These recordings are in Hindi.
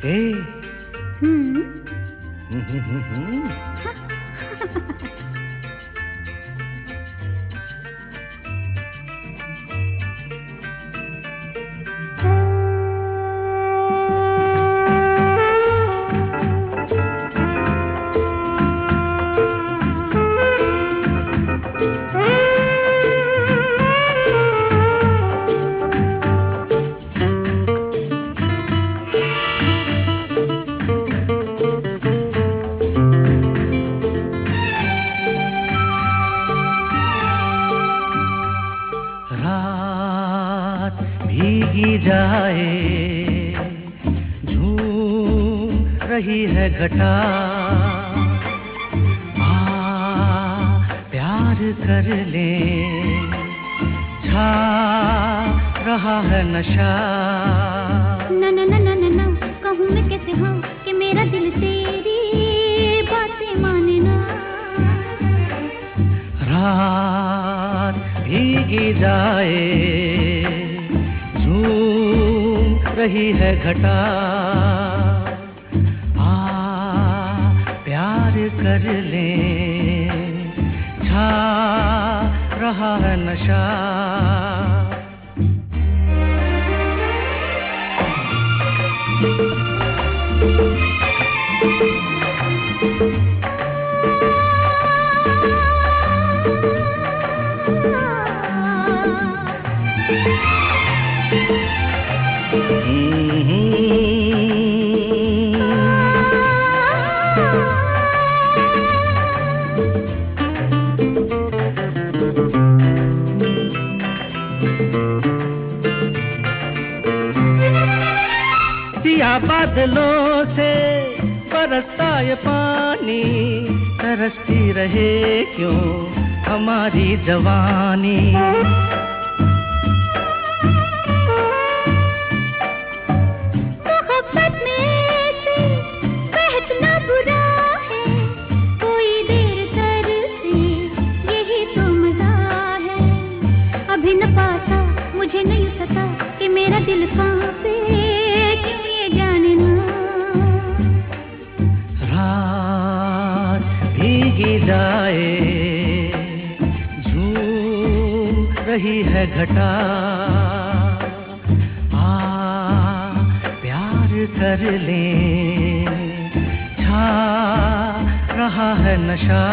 ए भीगी जाए झूम रही है घटा प्यार कर ले छा रहा है नशा ना ना ना ना ना ना कहूँ मैं कैसे हाँ कि मेरा दिल तेरी बातें माने ना। रात भीगी जाए रही है घटा प्यार कर ले छा रहा है नशा। सिया बादलों से बरसता ये पानी तरसती रहे क्यों हमारी जवानी। मुझे नहीं पता कि मेरा दिल कहाँ पे क्यों ये जाने ना। रात भीगी जाए झूम रही है घटा प्यार कर ले छा रहा है नशा।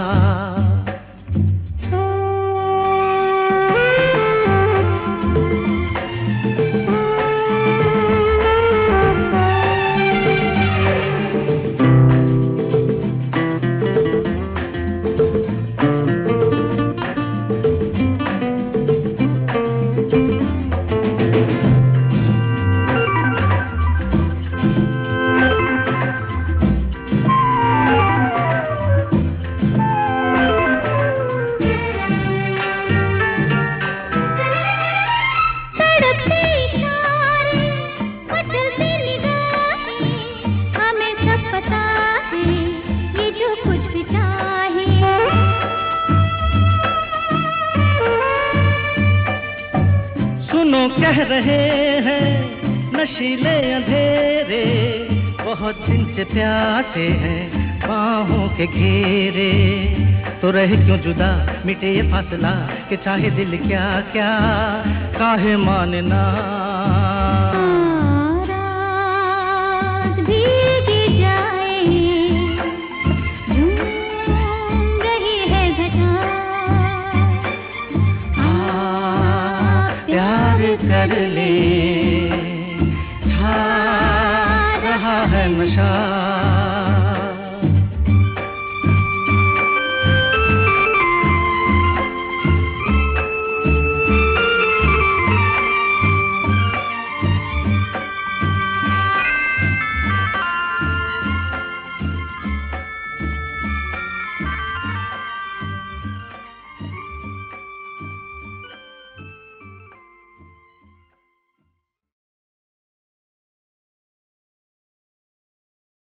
सुनो कह रहे हैं नशीले अंधेरे बहुत दिन से प्यासे हैं बाहों के घेरे। तो रहे क्यों जुदा मिटे ये फासला कि चाहे दिल क्या क्या काहे मानना। रात भीगी जाए झूम रही है घटा प्यार कर ले छा रहा है नशा।